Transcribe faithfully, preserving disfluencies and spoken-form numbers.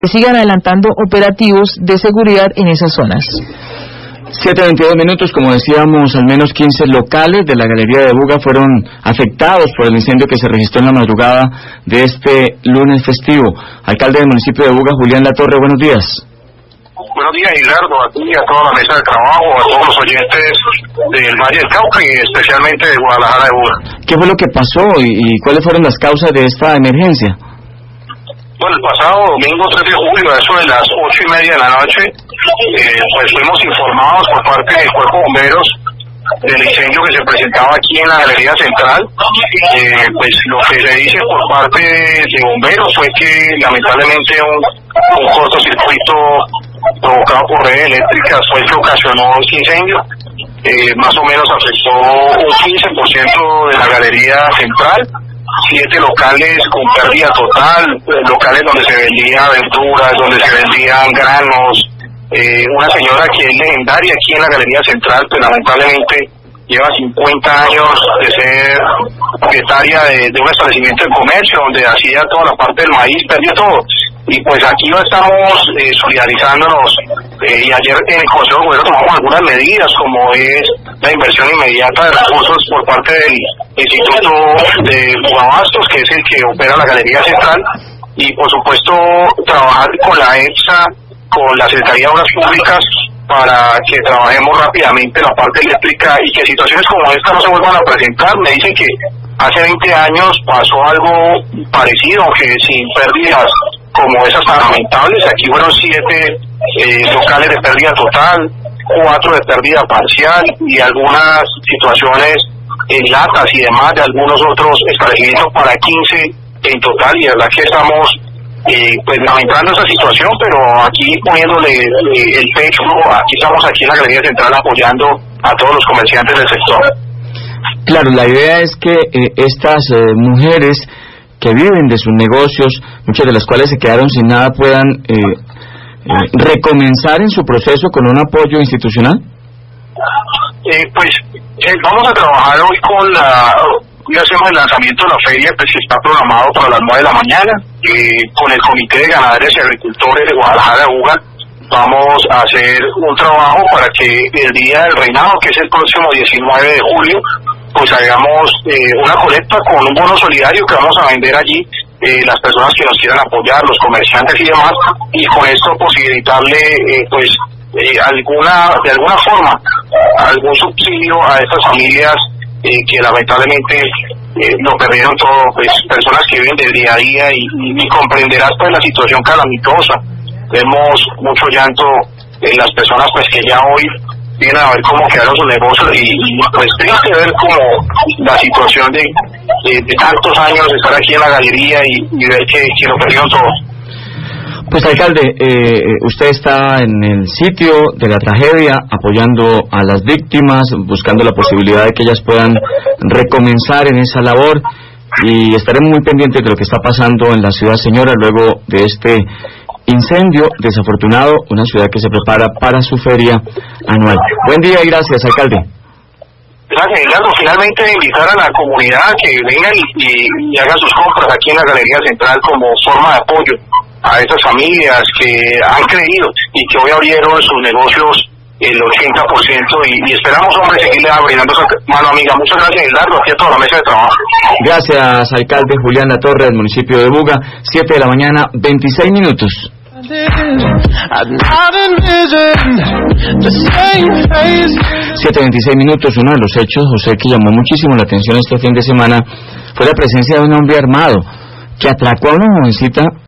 que sigan adelantando operativos de seguridad en esas zonas. siete veintidós minutos, como decíamos, al menos quince locales de la Galería de Buga fueron afectados por el incendio que se registró en la madrugada de este lunes festivo. Alcalde del municipio de Buga, Julián Latorre, buenos días. Buenos días, Gilardo, a ti, a toda la mesa de trabajo, a todos los oyentes del Valle del Cauca y especialmente de Guadalajara de Buga. ¿Qué fue lo que pasó y, y cuáles fueron las causas de esta emergencia? Bueno, el pasado domingo tres de julio, a eso de las ocho y media de la noche, eh, pues fuimos informados por parte del Cuerpo de Bomberos del incendio que se presentaba aquí en la Galería Central. Eh, pues lo que se dice por parte de bomberos fue que lamentablemente un, un cortocircuito provocado por redes eléctricas fue el que ocasionó ese incendio. Eh, más o menos afectó un quince por ciento de la Galería Central, siete locales con pérdida total, locales donde se vendían verduras, donde se vendían granos. Eh, una señora que es legendaria aquí en la Galería Central, pues lamentablemente lleva cincuenta años de ser propietaria de, de un establecimiento de comercio donde hacía toda la parte del maíz, perdió todo. Y pues aquí no estamos eh, solidarizándonos, eh, y ayer en el Consejo de Gobierno tomamos algunas medidas, como es la inversión inmediata de recursos por parte del Instituto de Bugabastos, que es el que opera la Galería Central, y por supuesto trabajar con la EPSA, con la Secretaría de Obras Públicas, para que trabajemos rápidamente la parte eléctrica y que situaciones como esta no se vuelvan a presentar. Me dicen que hace veinte años pasó algo parecido, aunque sin pérdidas como esas tan lamentables. Aquí fueron siete eh, locales de pérdida total, cuatro de pérdida parcial y algunas situaciones en latas y demás de algunos otros establecimientos para quince en total, y de verdad que estamos eh, pues lamentando esa situación, pero aquí poniéndole eh, el pecho. Aquí estamos aquí en la Galería Central apoyando a todos los comerciantes del sector. Claro, la idea es que eh, estas eh, mujeres que viven de sus negocios, muchas de las cuales se quedaron sin nada, puedan eh, eh, recomenzar en su proceso con un apoyo institucional. Eh, pues eh, vamos a trabajar hoy con la, hoy hacemos el lanzamiento de la feria, pues que está programado para las nueve de la mañana, eh, con el Comité de Ganaderos y Agricultores de Guadalajara de Buga. Vamos a hacer un trabajo para que el día del reinado, que es el próximo diecinueve de julio, pues hagamos eh, una colecta con un bono solidario que vamos a vender allí, eh, las personas que nos quieran apoyar, los comerciantes y demás, y con esto posibilitarle eh, pues eh, alguna de alguna forma algún subsidio a estas familias eh, que lamentablemente eh, lo perdieron todo, pues personas que viven del día a día, y, y, y comprenderás pues la situación calamitosa. Vemos mucho llanto en las personas pues que ya hoy vienen a ver cómo quedaron sus negocios, y, y pues triste ver como la situación de, de, de tantos años de estar aquí en la galería y, y ver que, que lo perdieron todo. Pues alcalde, eh, usted está en el sitio de la tragedia apoyando a las víctimas, buscando la posibilidad de que ellas puedan recomenzar en esa labor, y estaremos muy pendientes de lo que está pasando en la ciudad señora luego de este incendio desafortunado, una ciudad que se prepara para su feria anual. Buen día y gracias, alcalde. Gracias, Eduardo. Finalmente invitar a la comunidad que vengan y, y, y hagan sus compras aquí en la Galería Central como forma de apoyo a esas familias que han creído y que hoy abrieron sus negocios el ochenta por ciento, y, y esperamos, hombre, seguirle brindando esa mano amiga. Muchas gracias, Eduardo, aquí a toda la mesa de trabajo. Gracias, alcalde Julián Latorre del municipio de Buga. siete de la mañana, veintiséis minutos. siete veintiséis minutos. Uno de los hechos, José, que llamó muchísimo la atención este fin de semana fue la presencia de un hombre armado que atracó a una jovencita